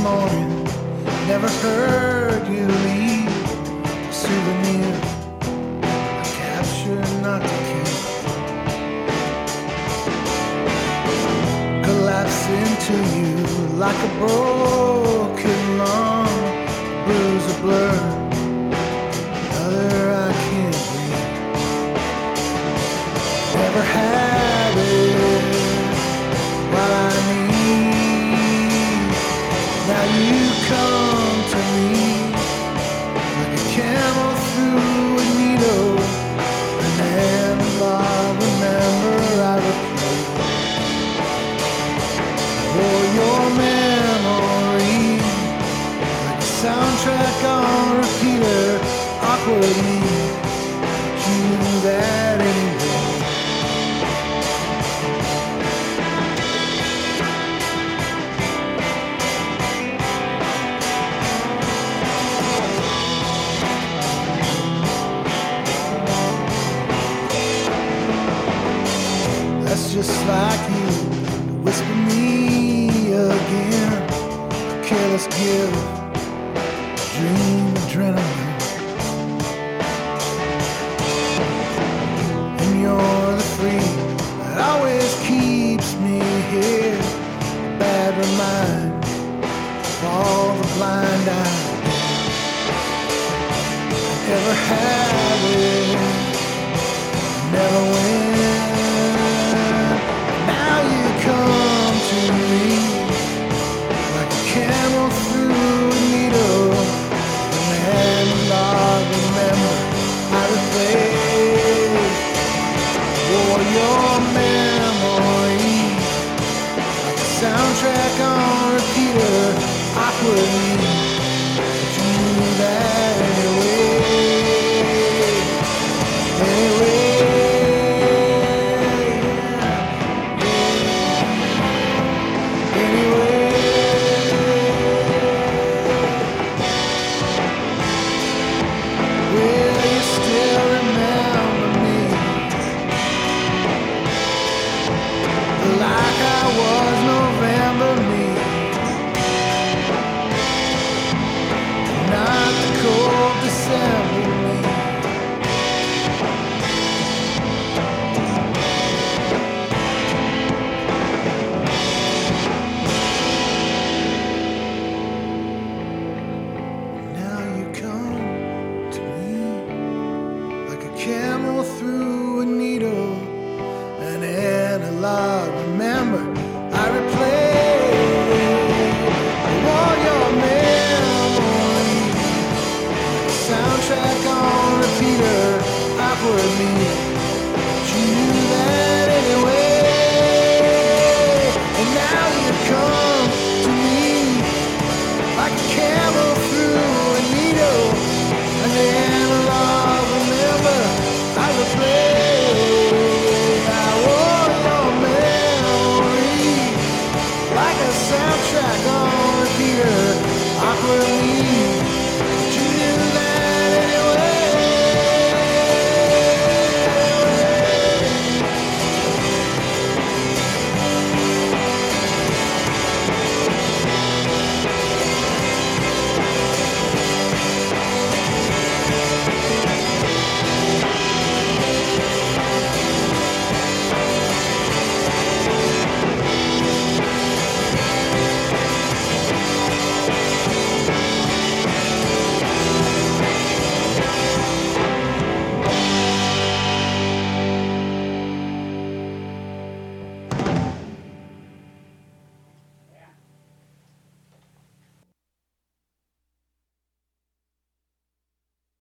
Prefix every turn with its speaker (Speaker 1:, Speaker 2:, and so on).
Speaker 1: morning. Never heard you leave a souvenir. I capture not to keep. Collapse into you like a broken lung, bruise a blur. Another I can't breathe. Never had it while I need. Now you come to me like a camel through a needle. Remember I repeat. For your memory, like a soundtrack on repeater, awkwardly. You knew that anyway. That's just like you to whisper me again. A careless give, dream adrenaline. And you're the free that always keeps me here. A bad reminder of all the blind eyes. Never had it, never went.